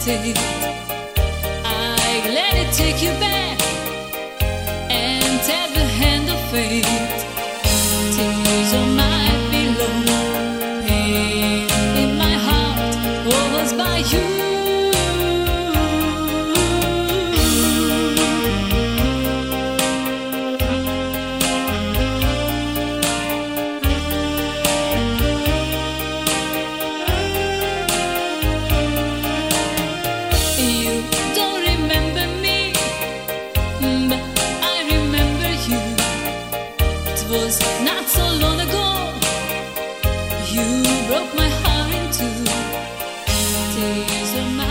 hesitate. I let it take you back and tap the hand of fate. Tears on my pillow, pain in my heart was by you. Not so long ago, you broke my heart in two. Tears of my